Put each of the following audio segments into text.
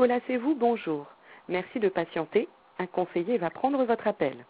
Colas, c'est vous, bonjour. Merci de patienter. Un conseiller va prendre votre appel.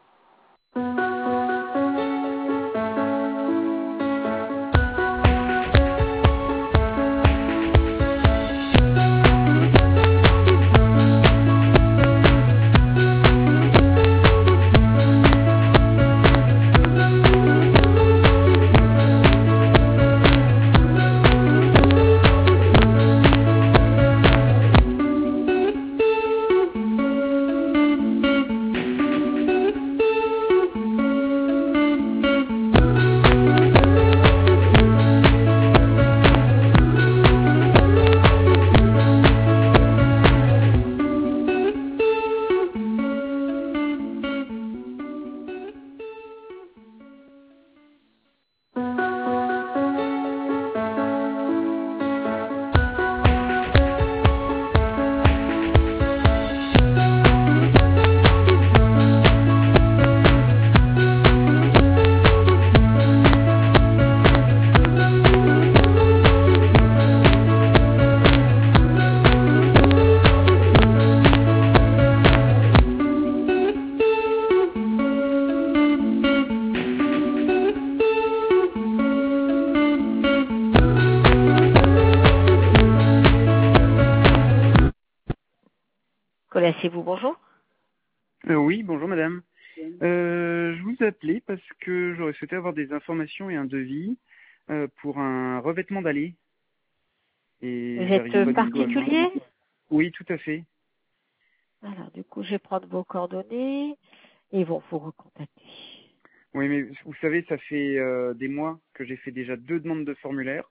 Colas, c'est vous, bonjour. Oui, bonjour madame. Je vous appelais parce que j'aurais souhaité avoir des informations et un devis pour un revêtement d'allée. Et Vous êtes particulier? Oui, tout à fait. Alors, du coup, je vais prendre vos coordonnées et ils vont vous recontacter. Oui, mais vous savez, ça fait des mois que j'ai fait déjà 2 demandes de formulaire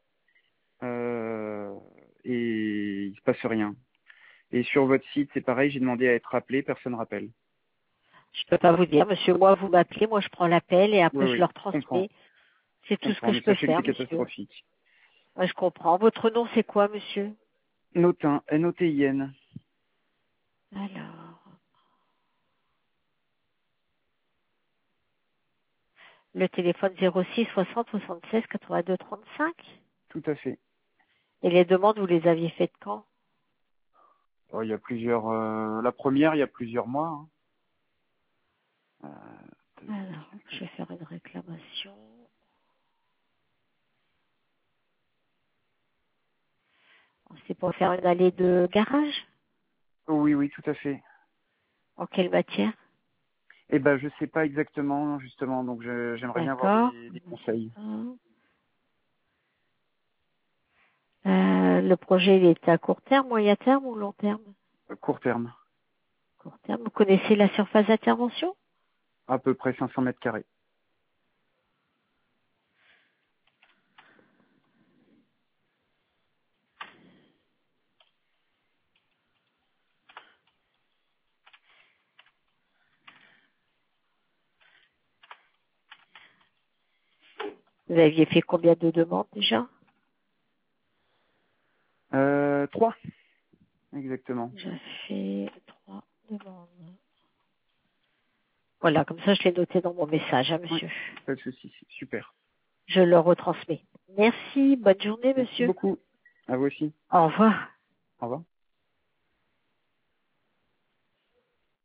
et il se passe rien. Et sur votre site, c'est pareil, j'ai demandé à être rappelé, personne ne rappelle. Je peux pas vous dire, monsieur. Moi, vous m'appelez, moi, je prends l'appel et après, Oui, je oui, leur je comprends. transmets. C'est tout ce que Mais je peux sachez que faire, c'est monsieur. catastrophique. Ouais, je comprends. Votre nom, c'est quoi, monsieur? Notin, N-O-T-I-N. Alors, le téléphone 06 60 76 82 35. Tout à fait. Et les demandes, vous les aviez faites quand? Oh, il y a plusieurs. La première, il y a plusieurs mois. Hein. Alors, je vais faire une réclamation. C'est pour faire une allée de garage? Oui, oui, tout à fait. En quelle matière? Eh ben, je sais pas exactement, justement, donc j'aimerais bien avoir D'accord. des conseils. Le projet, il est à court terme, moyen terme ou long terme? Court terme, Court terme. Vous connaissez la surface d'intervention? à peu près 500 mètres carrés. Vous aviez fait combien de demandes déjà? 3, exactement. J'ai fait 3 demandes. Voilà, comme ça je l'ai noté dans mon message, hein, Oui, monsieur. pas de souci, super. Je le retransmets. Merci, bonne journée, Merci monsieur. beaucoup. À vous aussi. Au revoir. Au revoir.